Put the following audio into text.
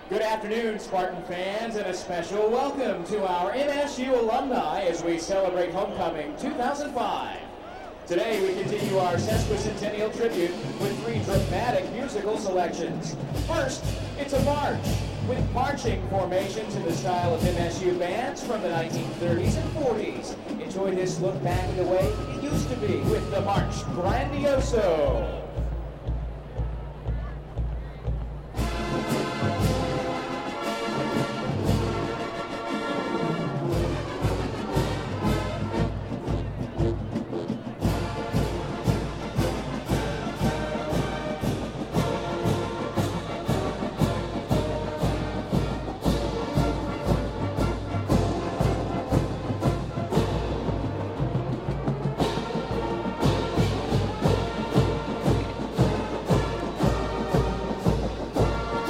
Good afternoon, Spartan fans, and a special welcome to our MSU alumni as we celebrate Homecoming 2005. Today we continue our sesquicentennial tribute with 3 dramatic musical selections. First, it's a march with marching formations in the style of MSU bands from the 1930s and 40s. Enjoy this look back at the way it used to be with the March Grandioso.